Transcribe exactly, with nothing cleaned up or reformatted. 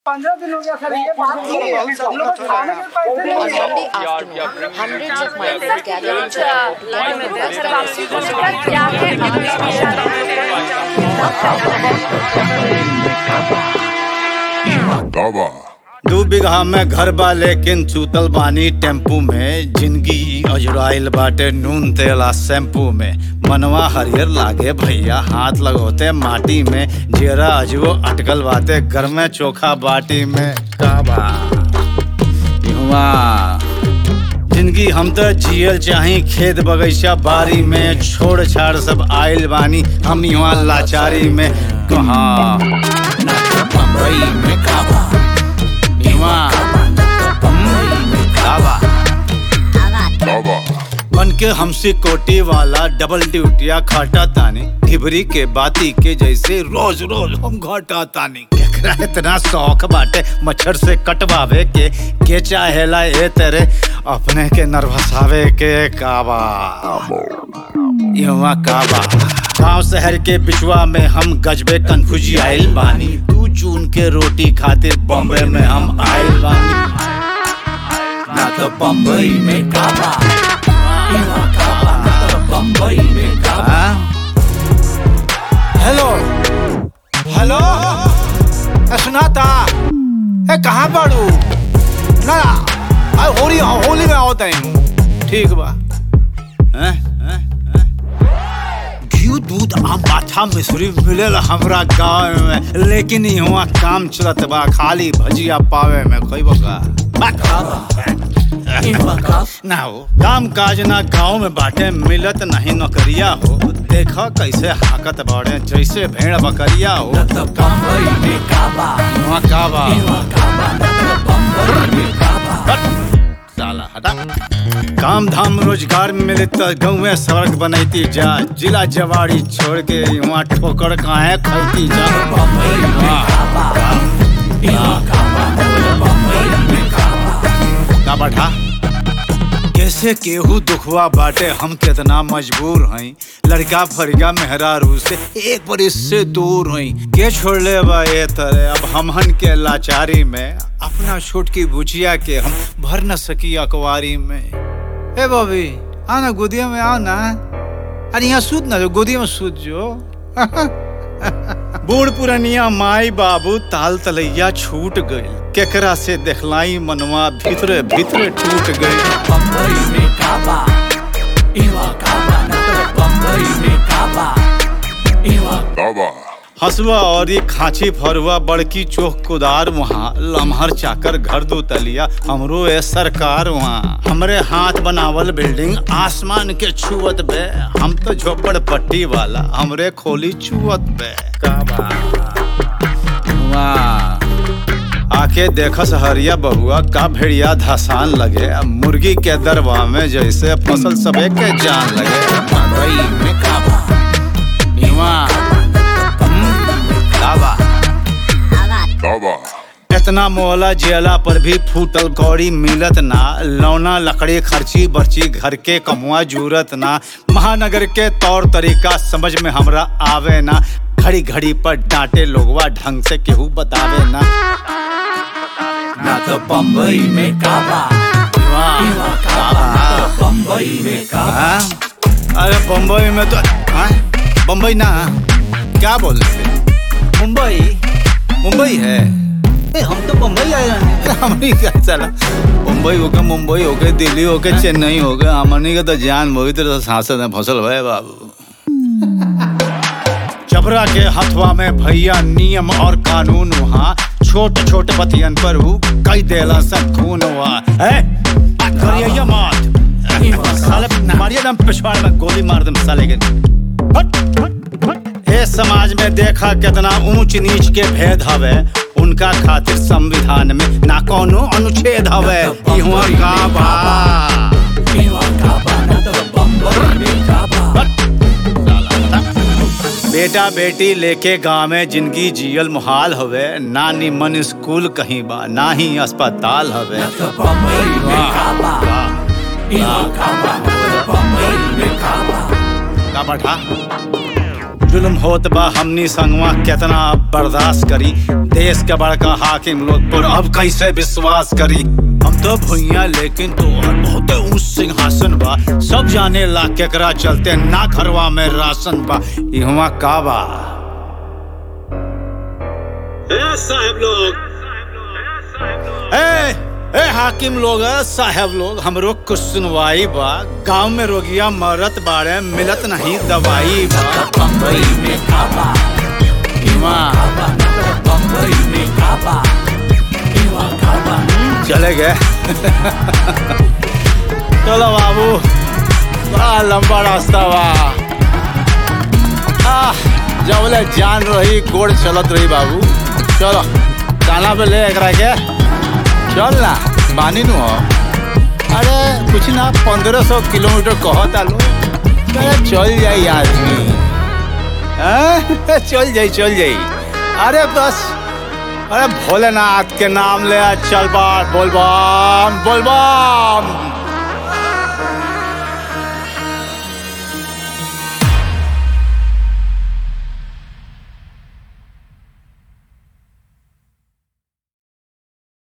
पंद्रह दिन हो गया सर ये बात की हम लोग खाने के पैसे नहीं On Monday afternoon, hundreds of migrants gathered in Baba. दू बिगहा में घर बा लेकिन चूतल बानी टेम्पू में। जिंदगी अजुराइल बाटे नून तेला शैम्पू में। मनवा हरियर लागे भैया हाथ लगोते माटी में। जेरा अजबो अटकल बाटे घर में चोखा बाटी में। काबा जिंदगी हम तो जियल चाही खेत बगीचा बारी में। छोड़ छाड़ सब आइल बानी हम यहाँ लाचारी में। कहाँ बम्बई में काबा Baba. बन के हमसे कोटी वाला डबल ड्यूटिया खाटा तानी। ढिबरी के बाती के जैसे रोज रोज हम घाटा तानी। केकरा इतना शौक बाटे मच्छर से कटवावे के के चाहेला ए तेरे अपने के नर्वसावे के। काबा युवा काबा गाँव शहर के बिचवा में हम गजबे कन्फ्यूजी आइल बानी। तू चून के रोटी खातिर बॉम्बे में हम आइल बानी। ना तो बम्बई में काबा बम्बई में काबा। हेलो हेलो सुनाता ए कहाँ पड़ू ना होली होली में होता है। ठीक बा हैं हैं घी दूध आम पाछा मिश्री मिलेला हमरा गाँव में। लेकिन यहाँ काम चलत बा खाली भजिया पावे में। कोई बका ना हो काम काज ना गाँव में बाटे मिलत नहीं नौकरिया हो। देखा कैसे हाकत बाड़े जैसे भेड़ बकरिया हो। साला हटा काम धाम रोजगार मिले तो गाँव में सड़क बनैती जा। जिला जवाड़ी छोड़ के वहाँ ठोकर काहे खैती जा। का बैठा कैसे केहू दुखवा बाटे हम कितना मजबूर हई। लड़का फरिया मेहरारू से एक बरिस से दूर हई। के छोड़ ले बा ये तरह अब हमहन के लाचारी में। अपना छोट की बुचिया के हम भर न सकी अकवारी में। ए बॉबी आना गोदिया में आओ ना। अरे यहाँ सूत ना जो गोदिया में सूत जो। बूढ़ पुरनिया माई बाबू ताल तलैया छूट गई। केकरा से देखलाई मनवा भीतरे भीतरे टूट गई। बम्बई में काबा इवा काबा बम्बई में काबा इवा Baba. हसुआ और ये खांची फरुआ बड़की चोख कुदार वहाँ। लम्हर चाकर घर दो तलिया हमरो ए सरकार वहाँ। हमरे हाथ बनावल बिल्डिंग आसमान के छुअत बे। हम तो झोपड़ पट्टी वाला हमरे खोली छुअत बे। काबा वाह आके देखस हरिया बहुआ का भेड़िया धसान लगे। मुर्गी के दरवा में जैसे फसल सबे के जान लगे। बम्बई में काबा Baba. इतना मोहला जेला पर भी फूटल कौड़ी मिलत ना। लौना लकड़ी खर्ची बर्ची घर के कमुआ जूरत ना। महानगर के तौर तरीका समझ में हमरा आवे ना। घड़ी घड़ी पर डांटे लोगवा ढंग से केहू बतावे ना। ना तो बम्बई में काबा बम्बई में काबा। अरे बम्बई में तो बम्बई ना क्या बोल रहे मुंबई मुंबई है। ए, हम तो मुंबई आए हमनी क्या चला मुंबई हो गए मुंबई हो गए दिल्ली हो गए चेन्नई हो गए। हमनी का तो जान मोही तो सांसद में फसल भय बाबू। चबरा के हथवा में भैया नियम और कानून वहाँ। छोट छोट बतियन पर हु कई देला सब खून हुआ है। करिया मत साले मारिया दम पिछवाड़ में गोली मार दम साले के। ए समाज में देखा कितना ऊंच नीच के भेद हवे। उनका खातिर संविधान में ना कोनो अनुच्छेद हवे। इहुआ काबा बेटा बेटी लेके गाँव में जिंदगी जियल मुहाल हवे। ना निमन स्कूल कहीं बा ना ही अस्पताल हवे। का बैठा जुल्म होत बा हमनी संगवा केतना अब बर्दाश्त करी। देश के बड़का हाकिम लोग पर अब कैसे विश्वास करी। हम तो भुइया लेकिन तोहर बहुत ऊंच सिंहासन बा। सब जाने ला केकरा चलते ना घरवा में राशन बा। इहवा का बा साहब लोग, ए, ए हाकिम लोग साहब लोग हमरो कुछ सुनवाई बा। गांव में रोगिया मरत बाड़े मिलत नहीं दवाई बा। बम्बई में काबा, बम्बई में काबा, काबा। चले गए चलो बाबू, बड़ा लंबा रास्ता बा। जबले जान रही गोड़ चलत रही बाबू। चलो काना पे ले एकरा के चल ना बानी नु हो। अरे कुछ ना पंद्रह सौ किलोमीटर कहता लो। चल जाई आदमी, चल जाई चल जाई। अरे बस, अरे भोलेनाथ के नाम ले चल बार बोल बम बोल बम।